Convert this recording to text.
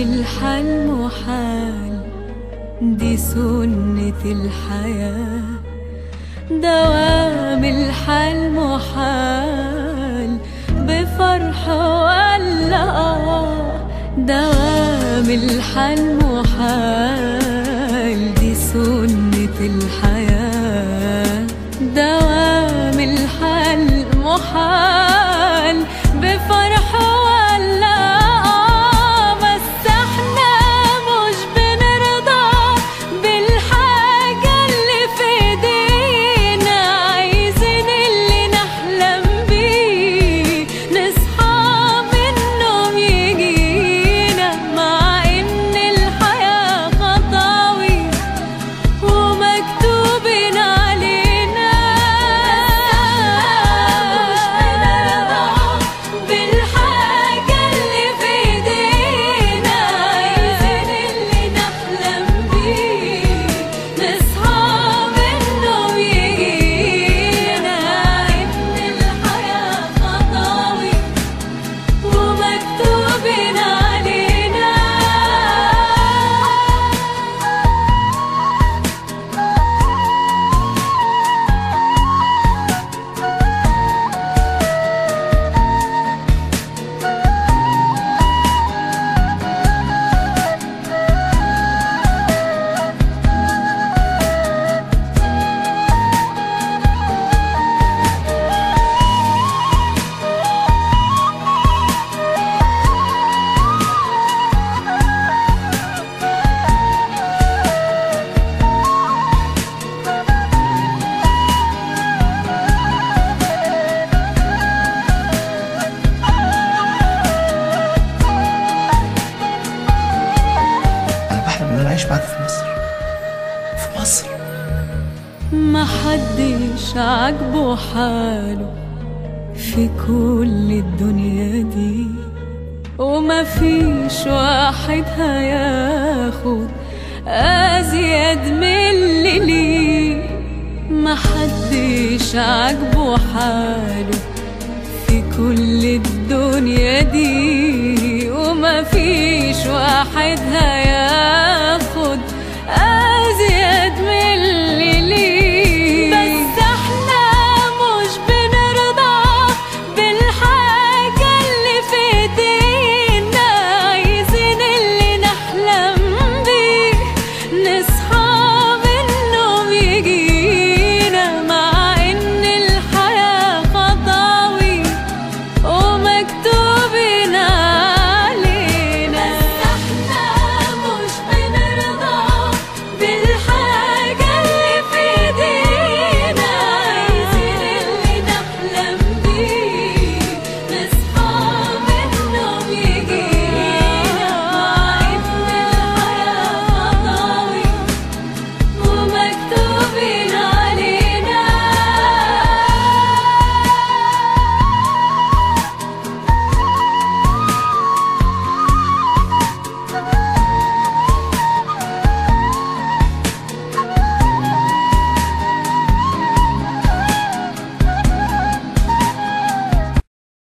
الحال محال، دي سنة الحياة. دوام الحال محال، بفرح ولا دوام الحال محال، دي سنة الحياة. دوام الحال محال، بفرح ولا بس احنا مش بنرضى بالحاجة اللي في ايدينا، عايزين اللي نحلم بيه نصحى من النوم يجينا، مع ان الحياة خطاوي ومكتوبين علينا. بالحاجة اللي في ايدينا، عايزين اللي نحلم بيه نصحى من النوم يجينا، ان الحياة خطاوي ومكتوبين علينا. أنا بحلم إن أنا أعيش معاك في مصر، في مصر. محدش عاجبه حاله في كل الدنيا دي، ومفيش واحد هياخد أزيد من اللي ليه. محدش عاجبه حاله في كل الدنيا دي، ومفيش واحد هياخد